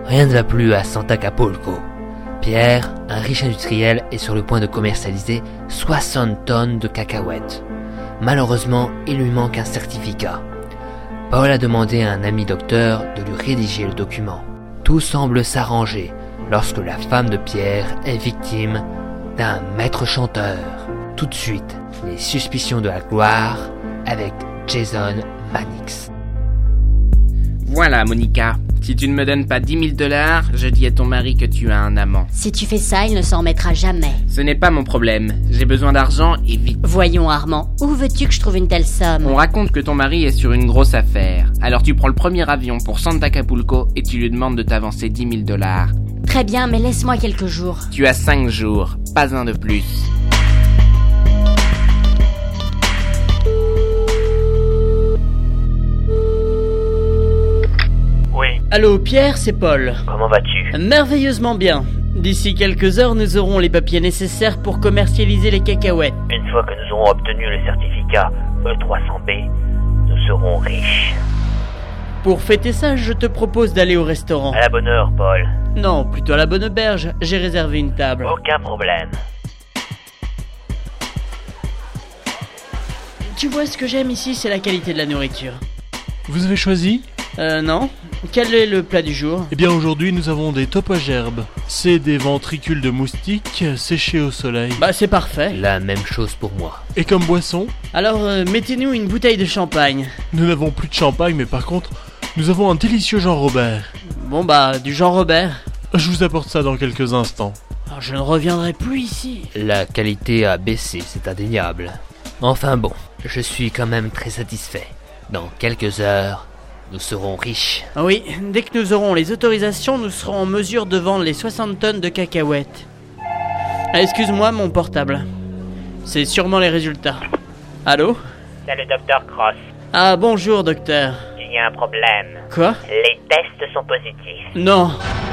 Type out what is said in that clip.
Rien ne va plus à Sant'Acapulco. Pierre, un riche industriel, est sur le point de commercialiser 60 tonnes de cacahuètes. Malheureusement, il lui manque un certificat. Paul a demandé à un ami docteur de lui rédiger le document. Tout semble s'arranger lorsque la femme de Pierre est victime d'un maître chanteur. Tout de suite, les suspicions de la gloire avec Jason Mannix. Voilà, Monica. Si tu ne me donnes pas 10 000 $, je dis à ton mari que tu as un amant. Si tu fais ça, il ne s'en remettra jamais. Ce n'est pas mon problème. J'ai besoin d'argent et vite. Voyons, Armand, où veux-tu que je trouve une telle somme? On raconte que ton mari est sur une grosse affaire. Alors tu prends le premier avion pour Sant'Acapulco et tu lui demandes de t'avancer 10 000 $. Très bien, mais laisse-moi quelques jours. Tu as 5 jours, pas un de plus. Oui, Allô Pierre, c'est Paul. comment vas-tu? Merveilleusement bien. D'ici quelques heures, nous aurons les papiers nécessaires pour commercialiser les cacahuètes. Une fois que nous aurons obtenu le certificat E300B, nous serons riches. Pour fêter ça, je te propose d'aller au restaurant. À la bonne heure, Paul. Non, plutôt à la Bonne Auberge, j'ai réservé une table. Aucun problème. Tu vois, ce que j'aime ici, c'est la qualité de la nourriture. Vous avez choisi ? Non. Quel est le plat du jour? Eh bien aujourd'hui nous avons des topagerbes. C'est des ventricules de moustiques séchés au soleil. Bah c'est parfait. La même chose pour moi. Et comme boisson, Alors, mettez-nous une bouteille de champagne. nous n'avons plus de champagne mais par contre, nous avons un délicieux Jean Robert. Bon bah, du Jean Robert. Je vous apporte ça dans quelques instants. Alors, je ne reviendrai plus ici. La qualité a baissé, c'est indéniable. Enfin bon, je suis quand même très satisfait. Dans quelques heures, nous serons riches. Ah oui, dès que nous aurons les autorisations, nous serons en mesure de vendre les 60 tonnes de cacahuètes. Ah, excuse-moi, mon portable. C'est sûrement les résultats. Allô? C'est le docteur Cross. Ah, bonjour, docteur. Il y a un problème. Quoi? Les tests sont positifs. Non.